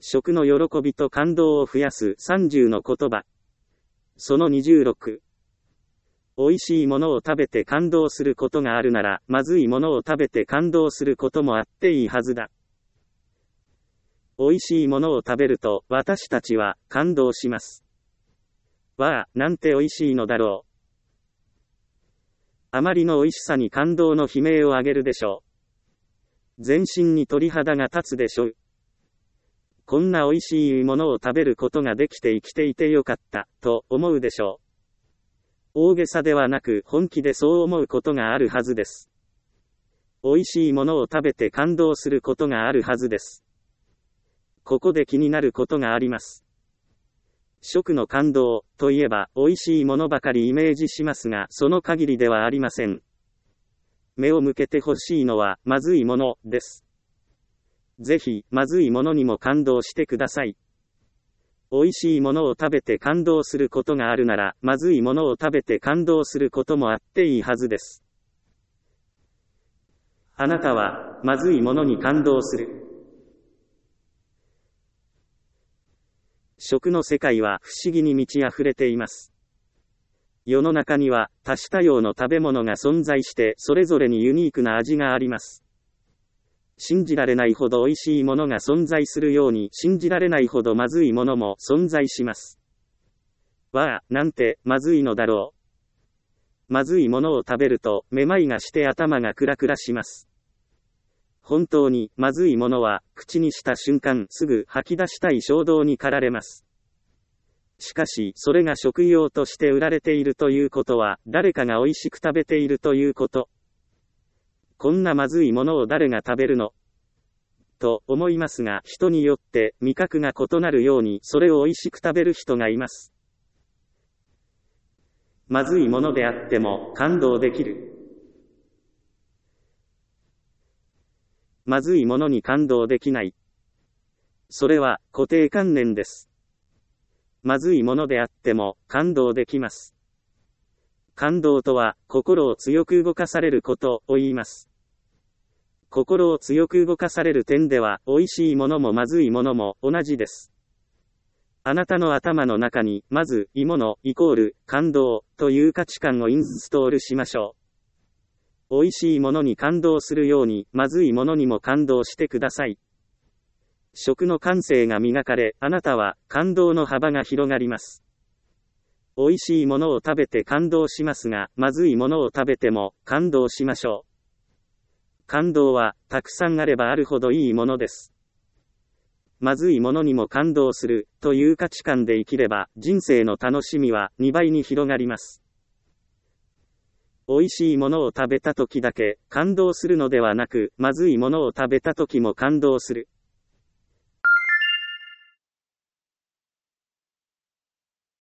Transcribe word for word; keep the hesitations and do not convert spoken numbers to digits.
食の喜びと感動を増やすさんじゅうの言葉。そのにじゅうろく。美味しいものを食べて感動することがあるなら、まずいものを食べて感動することもあっていいはずだ。美味しいものを食べると、私たちは感動します。わあ、なんて美味しいのだろう。あまりの美味しさに感動の悲鳴を上げるでしょう。全身に鳥肌が立つでしょう。こんな美味しいものを食べることができて生きていてよかった、と思うでしょう。大げさではなく本気でそう思うことがあるはずです。美味しいものを食べて感動することがあるはずです。ここで気になることがあります。食の感動といえば美味しいものばかりイメージしますが、その限りではありません。目を向けてほしいのはまずいものです。ぜひまずいものにも感動してください。美味しいものを食べて感動することがあるなら、まずいものを食べて感動することもあっていいはずです。あなたはまずいものに感動する。食の世界は不思議に満ち溢れています。世の中には多種多様の食べ物が存在して、それぞれにユニークな味があります。信じられないほど美味しいものが存在するように、信じられないほどまずいものも存在します。わあ、なんてまずいのだろう。まずいものを食べると、めまいがして頭がクラクラします。本当にまずいものは、口にした瞬間すぐ吐き出したい衝動に駆られます。しかし、それが食用として売られているということは、誰かが美味しく食べているということ。こんなまずいものを誰が食べるの？と思いますが、人によって味覚が異なるように、それを美味しく食べる人がいます。まずいものであっても感動できる。まずいものに感動できない。それは固定観念です。まずいものであっても感動できます。感動とは心を強く動かされることを言います。心を強く動かされる点では、美味しいものもまずいものも同じです。あなたの頭の中に、まず、いいもの、イコール、感動、という価値観をインストールしましょう。美味しいものに感動するように、まずいものにも感動してください。食の感性が磨かれ、あなたは、感動の幅が広がります。美味しいものを食べて感動しますが、まずいものを食べても、感動しましょう。感動は、たくさんあればあるほどいいものです。まずいものにも感動する、という価値観で生きれば、人生の楽しみはにばいに広がります。美味しいものを食べた時だけ、感動するのではなく、まずいものを食べた時も感動する。